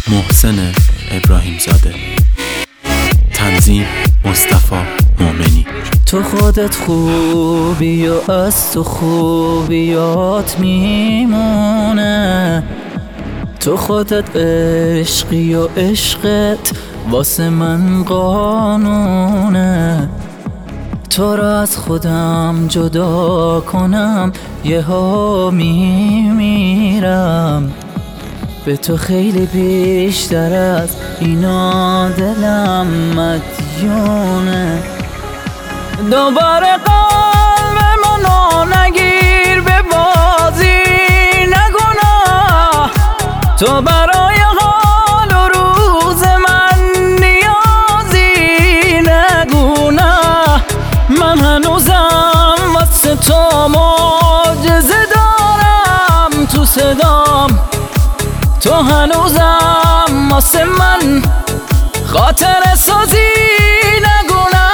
محسن ابراهیم زاده. تنظیم مصطفی مومنی. تو خودت خوبی و از تو خوبیات میمونه، تو خودت عشقی و عشقت واسه من قانونه. تو را از خودم جدا کنم یهو میمیرم، به تو خیلی بیشتر از اینا دلم مدیونه. دوباره قلبمونو نگیر به بازی نگنا، تو برای حال و روز من نیازی نگونا. من هنوزم واسه تو معجزه دارم تو صدام، تو هنوزم واسه من خاطر سازی نگونا.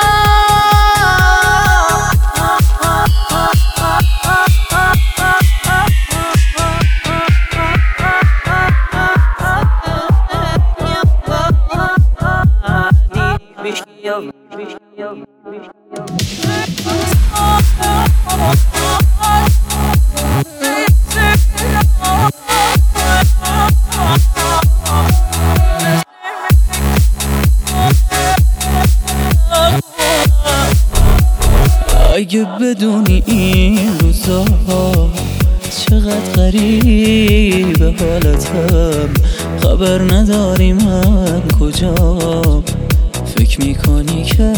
اگه بدونی این روزا چقدر غریبه حالتم، خبر نداری من کجام، فکر میکنی که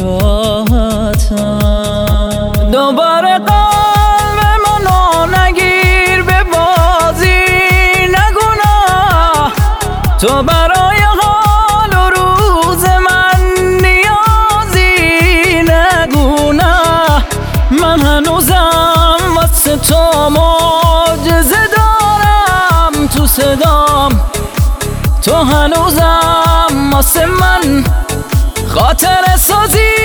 راحتم. دوباره قلبمونو نگیر به بازی نگونا، تو برای حال و روز من نیازی نگونا. من هنوزم واسه تو معجزه دارم تو صدام، تو هنوزم واسه من خاطر سازی